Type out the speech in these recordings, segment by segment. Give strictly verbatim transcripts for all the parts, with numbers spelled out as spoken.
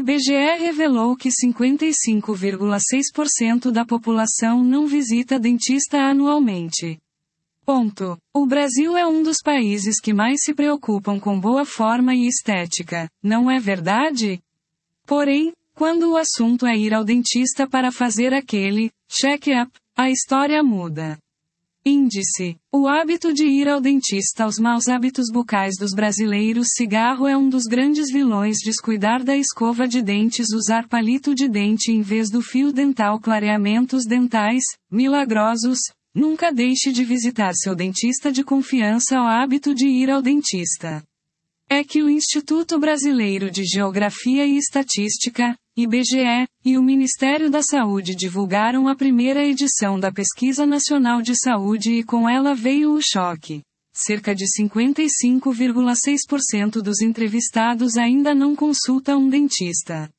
B G E revelou que cinquenta e cinco vírgula seis por cento da população não visita dentista anualmente. Ponto. O Brasil é um dos países que mais se preocupam com boa forma e estética, não é verdade? Porém, quando o assunto é ir ao dentista para fazer aquele check-up, a história muda. Índice. O hábito de ir ao dentista. Os maus hábitos bucais dos brasileiros. Cigarro é um dos grandes vilões. Descuidar da escova de dentes. Usar palito de dente em vez do fio dental. Clareamentos dentais, milagrosos. Nunca deixe de visitar seu dentista de confiança. O hábito de ir ao dentista. É que o Instituto Brasileiro de Geografia e Estatística, I B G E, e o Ministério da Saúde divulgaram a primeira edição da Pesquisa Nacional de Saúde e com ela veio o choque. Cerca de cinquenta e cinco vírgula seis por cento dos entrevistados ainda não consultam um dentista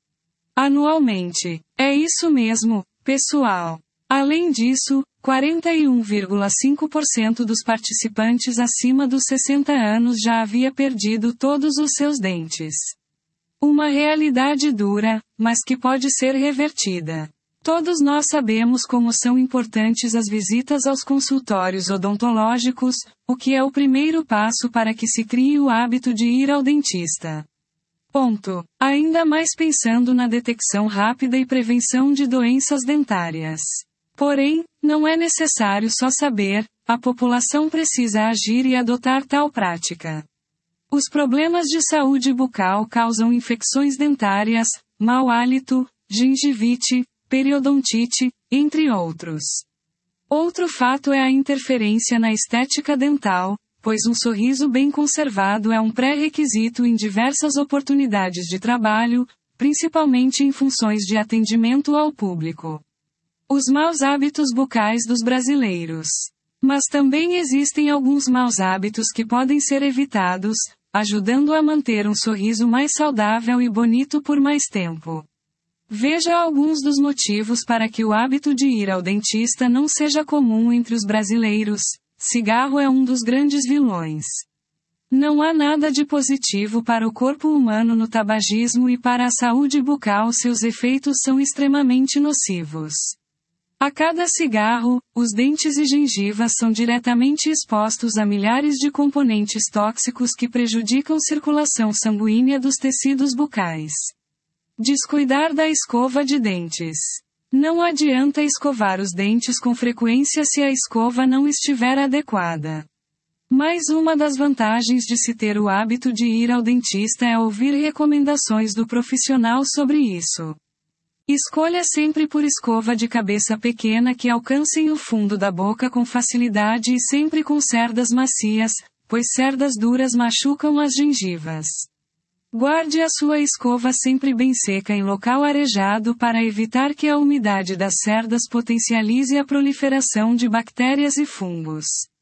anualmente. É isso mesmo, pessoal. Além disso, quarenta e um vírgula cinco por cento dos participantes acima dos sessenta anos já havia perdido todos os seus dentes. Uma realidade dura, mas que pode ser revertida. Todos nós sabemos como são importantes as visitas aos consultórios odontológicos, o que é o primeiro passo para que se crie o hábito de ir ao dentista. Ponto. Ainda mais pensando na detecção rápida e prevenção de doenças dentárias. Porém, não é necessário só saber, a população precisa agir e adotar tal prática. Os problemas de saúde bucal causam infecções dentárias, mau hálito, gengivite, periodontite, entre outros. Outro fato é a interferência na estética dental, pois um sorriso bem conservado é um pré-requisito em diversas oportunidades de trabalho, principalmente em funções de atendimento ao público. Os maus hábitos bucais dos brasileiros. Mas também existem alguns maus hábitos que podem ser evitados, ajudando a manter um sorriso mais saudável e bonito por mais tempo. Veja alguns dos motivos para que o hábito de ir ao dentista não seja comum entre os brasileiros. Cigarro é um dos grandes vilões. Não há nada de positivo para o corpo humano no tabagismo e para a saúde bucal seus efeitos são extremamente nocivos. A cada cigarro, os dentes e gengivas são diretamente expostos a milhares de componentes tóxicos que prejudicam a circulação sanguínea dos tecidos bucais. Descuidar da escova de dentes. Não adianta escovar os dentes com frequência se a escova não estiver adequada. Mais uma das vantagens de se ter o hábito de ir ao dentista é ouvir recomendações do profissional sobre isso. Escolha sempre por escova de cabeça pequena que alcancem o fundo da boca com facilidade e sempre com cerdas macias, pois cerdas duras machucam as gengivas. Guarde a sua escova sempre bem seca em local arejado para evitar que a umidade das cerdas potencialize a proliferação de bactérias e fungos.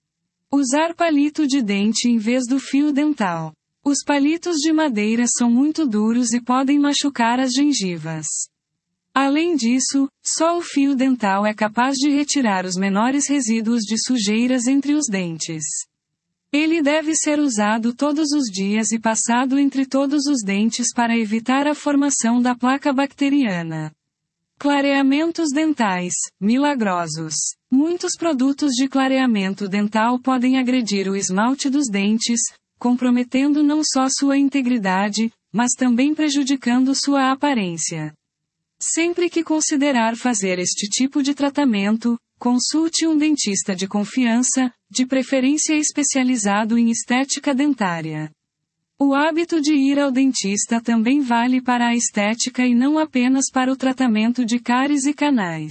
Usar palito de dente em vez do fio dental. Os palitos de madeira são muito duros e podem machucar as gengivas. Além disso, só o fio dental é capaz de retirar os menores resíduos de sujeiras entre os dentes. Ele deve ser usado todos os dias e passado entre todos os dentes para evitar a formação da placa bacteriana. Clareamentos dentais, milagrosos. Muitos produtos de clareamento dental podem agredir o esmalte dos dentes, comprometendo não só sua integridade, mas também prejudicando sua aparência. Sempre que considerar fazer este tipo de tratamento, consulte um dentista de confiança, de preferência especializado em estética dentária. O hábito de ir ao dentista também vale para a estética e não apenas para o tratamento de cáries e canais.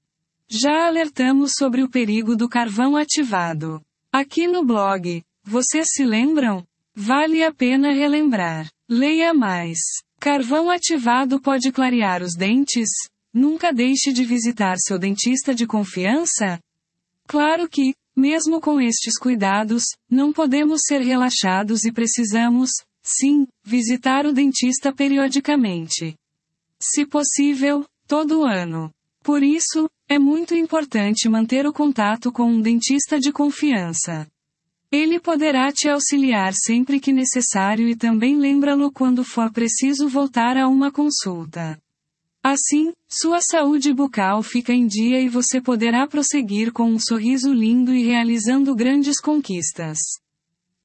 Já alertamos sobre o perigo do carvão ativado. Aqui no blog, vocês se lembram? Vale a pena relembrar. Leia mais. Carvão ativado pode clarear os dentes? Nunca deixe de visitar seu dentista de confiança? Claro que, mesmo com estes cuidados, não podemos ser relaxados e precisamos, sim, visitar o dentista periodicamente. Se possível, todo ano. Por isso, é muito importante manter o contato com um dentista de confiança. Ele poderá te auxiliar sempre que necessário e também lembra-lo quando for preciso voltar a uma consulta. Assim, sua saúde bucal fica em dia e você poderá prosseguir com um sorriso lindo e realizando grandes conquistas.